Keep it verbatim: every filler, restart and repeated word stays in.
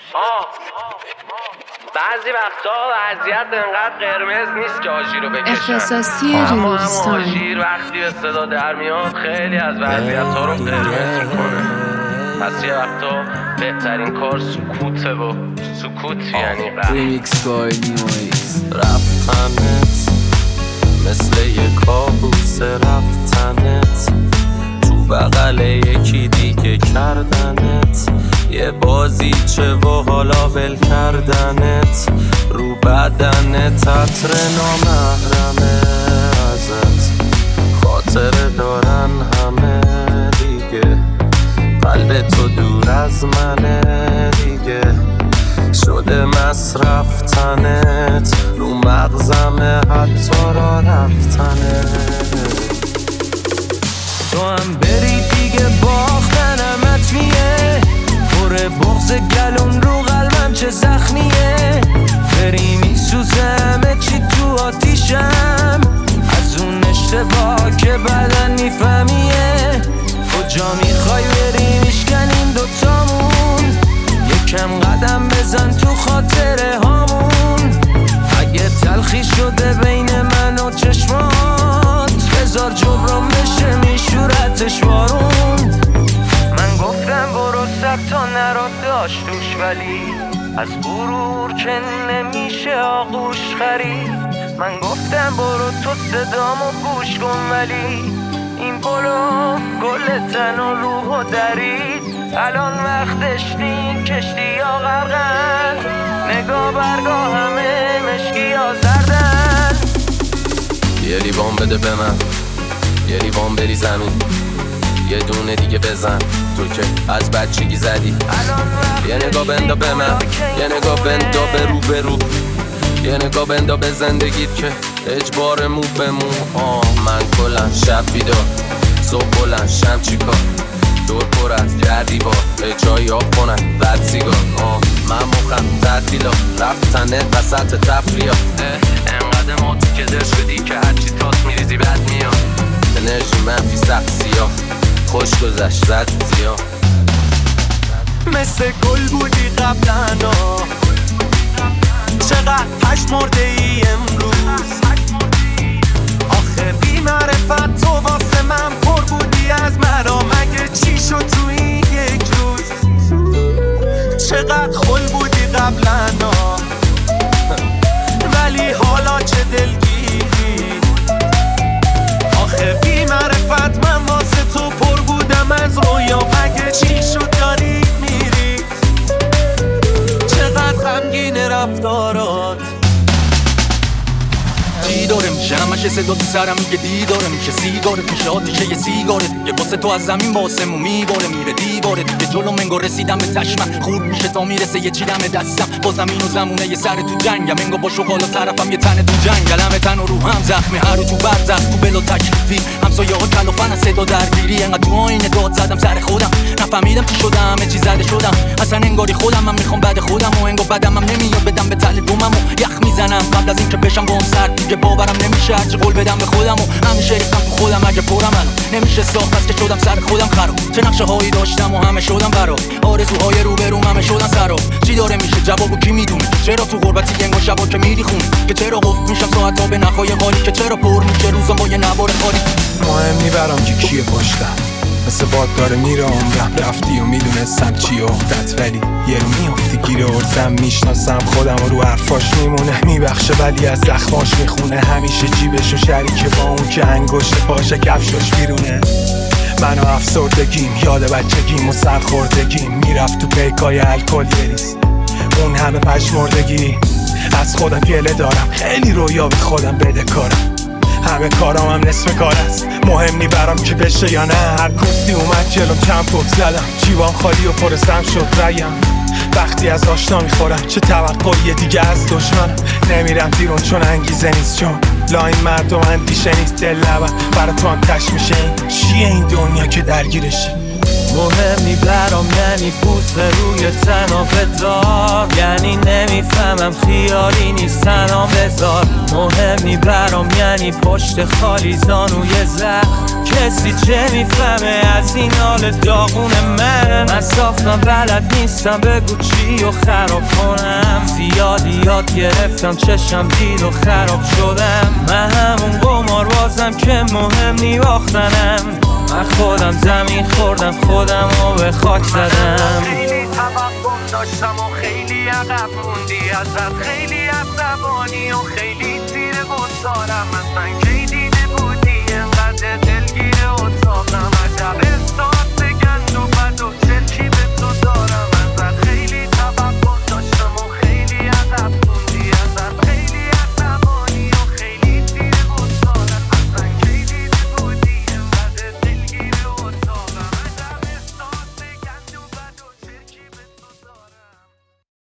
بعضی وقتا وضعیت انقدر قرمز نیست که آژیر رو بکشن. اختصاصی اما ریمیکس هم تایم. آژیر وقتی به صدا در میاد خیلی از وضعیت ها رو قرمز میکنه. پس یه وقتا بهترین کار سکوته و سکوت یعنی قهر. ریمیکس کای نیویکس رفتنت مثل یه کابوس رفتنت تو بغل یکی دیگه کردنت یه بازی چه و حالا ول کردنت رو بدنت عطر نامحرمه ازت خاطره دارن همه دیگه قلب تو دور از منه دیگه شده مصرف تنت رو مغزمه حتی را رفتنت تو هم بری دیگه باختنم حتمیه پر بغض گلون رو قلبم چه زخمیه بری میسوزه همه چی تو آتیشم از اون اشتباه که بدن میفهمیه کجا میخوای بری میشکنیم دوتامون یکم قدم بزن تو خاطره هامون اگه تلخی شده بین من و چشمات بذار جبران بشه میشورتش بارون من گفتم برو سب تا نرا داشتوش ولی از غرور که نمیشه آغوش خرید من گفتم برو تو صدامو گوش کن ولی این پلو گل تن و روحو درید الان وقتش نیم کشتی ها غرقن نگاه برگاه همه مشکی ها زردن یه لیوان بده به من یه لیوان بری زمین یه دونه دیگه بزن تو که از بچگی زدی یه نگاه بندا به من یه نگاه بندا به رو به رو یه نگاه بندا به زندگیت که اجبار مو به مو آه من کلن شب بیدار صبح بلند شم چیکار دور پر از گردی با به جایی آب کنن بد سیگار آه من مخم تعطیلا رفتنه وسط تفریح انقدر ماتی که در شدی که هرچی تاس میریزی بد میاد انرژی منفی سخت سیاه خوش گذشت زد زیاه مثل گل بودی قبلنا چقدر پشت مرده ای امروز آخه بی معرفت تو واسه من پر بودی از مرا مگه چی شد تو این یک روز چقدر خل بودی قبلنا ولی حالا چه دلگیری آخه بی معرفت من واسه تو پر بودم از رویا مگه چی شد داری میری چقدر غمگین رفتارات دیداره میشه همشه صدا تو سرم میگه دیداره میشه سیگارت میشه آتیشه یه سیگاره دیگه واسه تو از زمین باسمو میباره میره دیواره دیگه جلو منگو رسیدم به چشمم خور میشه تا میرسه یه چی دم دستم با زمین و زمونه یه سر تو جنگم منگو با شغالا طرفم یه تن تو جنگلم تن و روحم زخمی هر رو تو برزخ تو بلا تکلیفی همسایه ها کلافن از صدا درگیری انقدر تو آینه داد زدم سر خودم نفهمیدم چی شدم همه چی زده شدم اصلا انگاری خودم من میخوام بعد خودم و انگار بدمم نمیاد بدم به تل بومم و یخ میزنم قبل از اینکه بشم با اون سرد دیگه باورم نمیشه هرچی قول بدم به خودم و همیشه ریختم تو خودم اگه پرم الان نمیشه ساخت بس که شدم سر خودم خراب چه نقشه هایی داشتم و همه شدم برات آرزوهای رو به روم همه شدن سراب چی داره میشه جوابو کی میدونه چرا تو غربتی انگار شبا که میری خونه که چرا قفل میشم ساعتا به نخای خالی که چرا پر میشه روزم با یه نوار خالی مهم نی برام که کیه پشتم مثل باد داره میره عمرم رفتی و میدونستم چی افتت ولی یه رو میافتی گیره ارزم میشناسم خودم و رو حرفاش میمونه میبخشه ولی از زخماش میخونه همیشه جیبش و شریکه با اون که انگشت پاشه کفشاش بیرونه من و افسردگیم یاد بچگیم و سرخوردگیم میرفت تو پیکای الکل یریز اون همه پشمردگی از خودم گله دارم خیلی رویا به خودم بده کارم همه کارام هم نصف کار است مهم نی برام که بشه یا نه هر کوفتی اومد جلوم چند پک زدم جیبام خالی و پرسم شد ریم وقتی از آشنا میخورم چه توقعی دیگه از دشمن نمیرم بیرون چون انگیزه نیست چون لاین مردم اندیشه نیست دل نبر برای تو هم تش میشه این چیه این دنیا که درگیرشی مهمی برام یعنی بوسه روی تنها بذار، یعنی نمیفهمم خیالی نیست تنها بذار. مهمی برام یعنی پشت خالی زانوی زخم، کسی چه میفهمه از این حال داغون من؟ من صافم بلد نیستم بگو چی و خراب کنم، زیادی یاد گرفتم چشم دید و خراب شدم. من همون قماربازم که مهم نی باختنم، من خودم زمین خوردم خودم رو به خاک زدم. خیلی توقع داشتم و خیلی عقب موندی ازت، خیلی عصبانی و خیلی تیر بزارم. اصلا کی دیدی